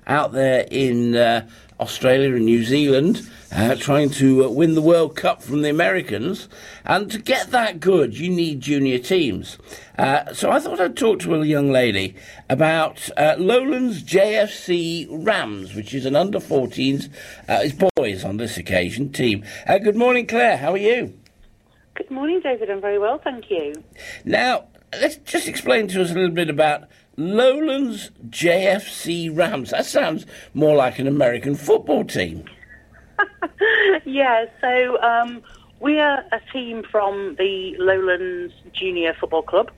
out there in Australia and New Zealand, trying to win the World Cup from the Americans. And to get that good, you need junior teams. So I thought I'd talk to a young lady about Lowlands JFC Rams, which is an under-14s, it's boys on this occasion, team. Good morning, Claire. How are you? Good morning, David. I'm very well, thank you. Now, let's just explain to us a little bit about Lowlands JFC Rams. That sounds more like an American football team. Yeah, so we are a team from the Lowlands Junior Football Club.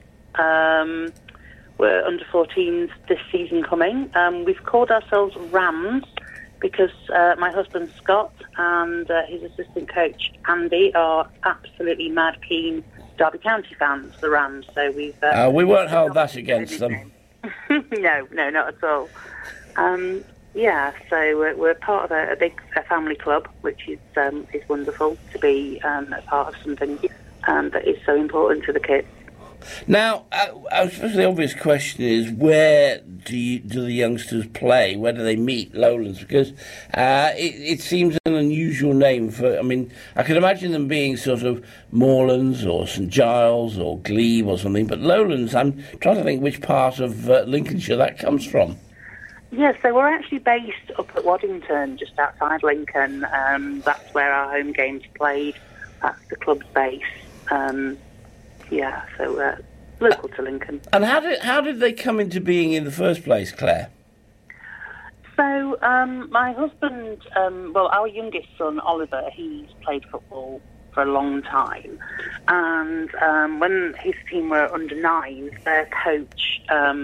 We're under 14s this season coming. We've called ourselves Rams because my husband Scott and his assistant coach Andy are absolutely mad keen Derby County fans, the Rams. So we won't hold that against them. No, not at all. Yeah, so we're part of a big family club, which is wonderful to be a part of something that is so important to the kids. Now, I suppose the obvious question is, where do the youngsters play? Where do they meet Lowlands? Because it seems an unusual name for. I mean, I could imagine them being sort of Moorlands or St Giles or Glebe or something, but Lowlands, I'm trying to think which part of Lincolnshire that comes from. Yes, so we're actually based up at Waddington, just outside Lincoln. That's where our home games are played. That's the club's base. Yeah, so local to Lincoln. And how did they come into being in the first place, Claire? So my husband, our youngest son Oliver, he's played football for a long time, and when his team were under 9s, their coach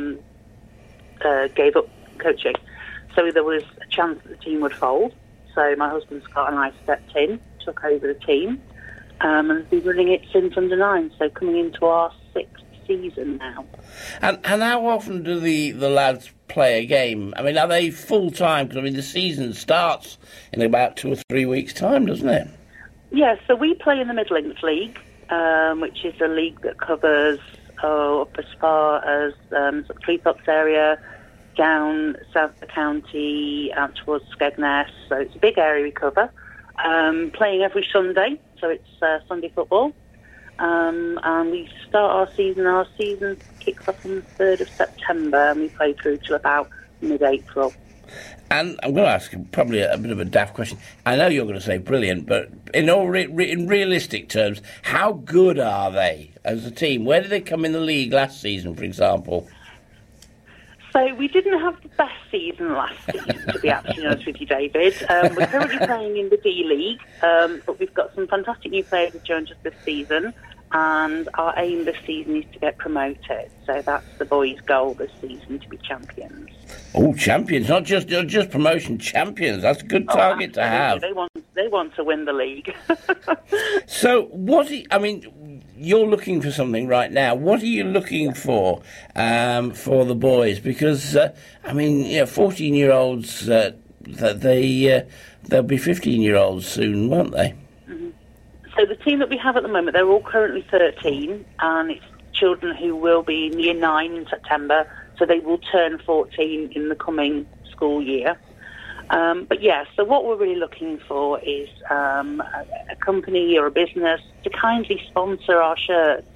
gave up coaching, so there was a chance that the team would fold. So my husband Scott and I stepped in, took over the team. And have been running it since under 9, so coming into our 6th season now. And how often do the lads play a game? I mean, are they full-time? Because, I mean, the season starts in about 2 or 3 weeks' time, doesn't it? Yeah, so we play in the Midlands League, which is a league that covers up as far as the Cleethorpes area, down south of the county, out towards Skegness. So it's a big area we cover. Playing every Sunday, so it's Sunday football. And we start our season. Our season kicks off on the 3rd of September, and we play through to about mid-April. And I'm going to ask probably a bit of a daft question. I know you're going to say brilliant, but in realistic terms, how good are they as a team? Where did they come in the league last season, for example? So we didn't have the best season last season, to be absolutely honest with you, David. We're currently playing in the D League, but we've got some fantastic new players who joined us this season, and our aim this season is to get promoted. So that's the boys' goal this season, to be champions. Oh, champions! Not just promotion, champions. That's a good target to have. They want to win the league. So you're looking for something right now. What are you looking for the boys? Because 14-year-olds, they'll be 15-year-olds soon, won't they? Mm-hmm. So the team that we have at the moment, they're all currently 13, and it's children who will be in year 9 in September, so they will turn 14 in the coming school year. So what we're really looking for is a company or a business to kindly sponsor our shirts.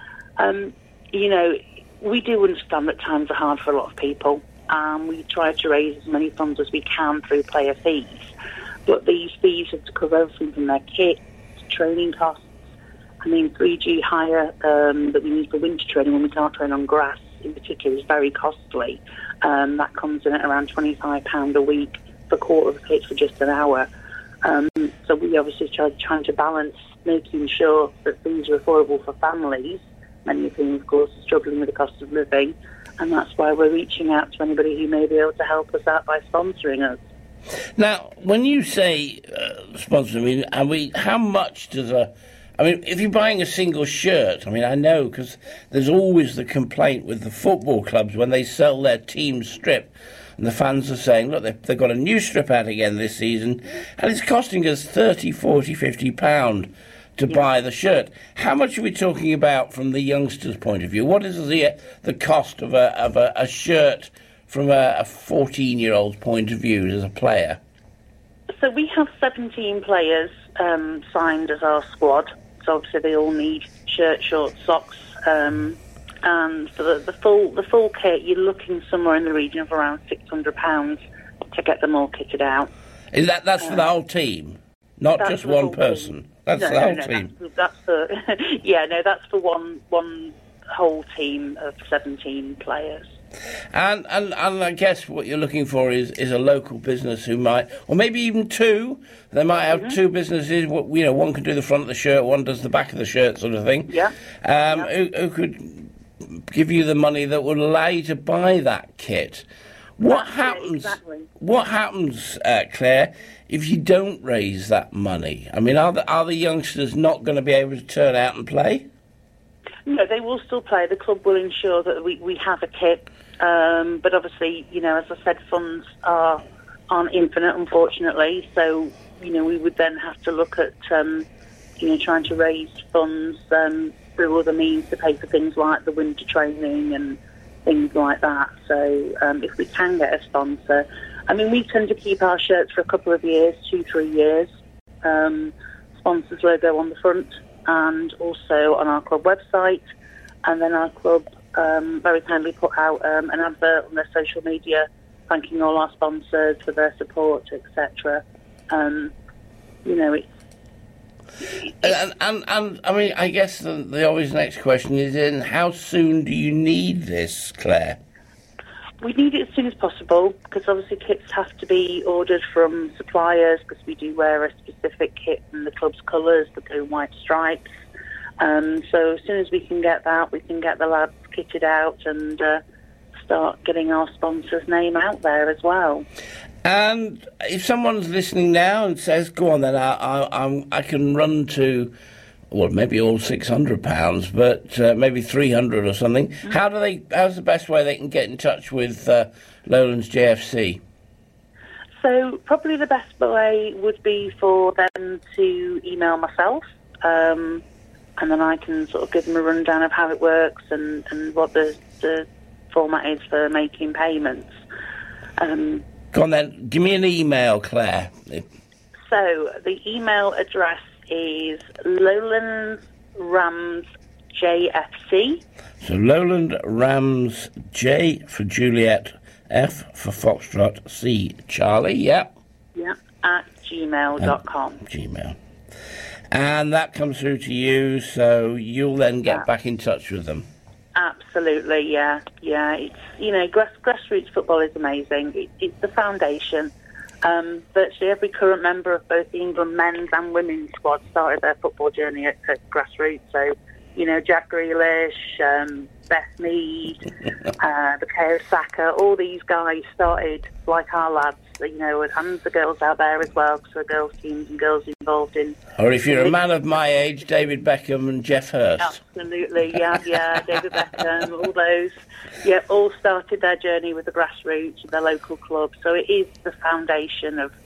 We do understand that times are hard for a lot of people, and we try to raise as many funds as we can through player fees. But these fees have to cover everything from their kit, training costs. 3G hire that we need for winter training when we can't train on grass in particular is very costly. That comes in at around £25 a week for a quarter of a pitch for just an hour. So we obviously trying to balance making sure that things are affordable for families, many of whom, of course, are struggling with the cost of living, and that's why we're reaching out to anybody who may be able to help us out by sponsoring us. Now, when you say sponsor, how much does if you're buying a single shirt, I know because there's always the complaint with the football clubs when they sell their team strip. And the fans are saying, look, they've got a new strip out again this season, and it's costing us £30, £40, £50 to buy the shirt. How much are we talking about from the youngsters' point of view? What is the cost of a shirt from a 14-year-old's point of view as a player? So we have 17 players signed as our squad. So obviously they all need shirt, shorts, socks, and for the full kit, you're looking somewhere in the region of around £600 to get them all kitted out. Is that's for the whole team, not just one person? Team. That's the whole team. That's for that's for one whole team of 17 players. And I guess what you're looking for is a local business who might, or maybe even two. They might have two businesses. One can do the front of the shirt, one does the back of the shirt, sort of thing. Yeah. Who could give you the money that would allow you to buy that kit? What happens? Exactly. What happens, Claire, if you don't raise that money? I mean, are the youngsters not going to be able to turn out and play? No, they will still play. The club will ensure that we have a kit. But obviously, as I said, funds aren't infinite, unfortunately. So, we would then have to look at, trying to raise funds through other means to pay for things like the winter training and things like that. So, if we can get a sponsor, we tend to keep our shirts for a couple of years, 2-3 years. Sponsors logo on the front and also on our club website, and then our club very kindly put out an advert on their social media thanking all our sponsors for their support, etc. I guess the obvious next question is then how soon do you need this, Claire? We need it as soon as possible because obviously kits have to be ordered from suppliers because we do wear a specific kit in the club's colours, the blue and white stripes. So as soon as we can get that, we can get the lads kitted out and start getting our sponsor's name out there as well. And if someone's listening now and says, go on then, I can run to, well, maybe all £600, but maybe 300 or something, how's the best way they can get in touch with Lowlands JFC? So probably the best way would be for them to email myself, and then I can sort of give them a rundown of how it works and what the format is for making payments. Go on then, give me an email, Claire. So the email address is Lowlands Rams JFC. So Lowland Rams, J for Juliet, F for Foxtrot, C Charlie, yep. Yeah, at gmail.com. Gmail. And that comes through to you, so you'll then get back in touch with them. Absolutely, yeah. It's grassroots football is amazing. It's the foundation. Virtually every current member of both the England men's and women's squad started their football journey at grassroots. So, Jack Grealish, Beth Mead, Bukayo Saka, all these guys started like our lads, and the girls out there as well, because there are girls' teams and girls involved in... Or if you're a man of my age, David Beckham and Jeff Hurst. Absolutely, yeah, David Beckham, all those. Yeah, all started their journey with the grassroots, their local club. So it is the foundation of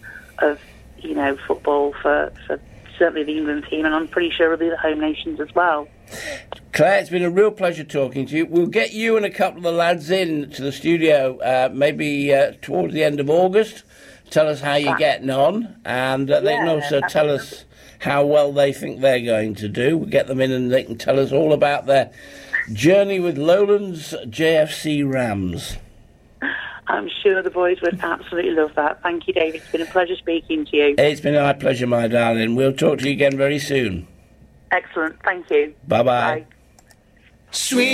football for certainly the England team, and I'm pretty sure it'll be the home nations as well. Claire, it's been a real pleasure talking to you. We'll get you and a couple of the lads in to the studio maybe towards the end of August. Tell us how you're getting on, and they can also tell us how well they think they're going to do. We'll get them in and they can tell us all about their journey with Lowlands JFC Rams. I'm sure the boys would absolutely love that. Thank you, David. It's been a pleasure speaking to you. It's been my pleasure, my darling. We'll talk to you again very soon. Excellent. Thank you. Bye-bye. Bye. Sweet.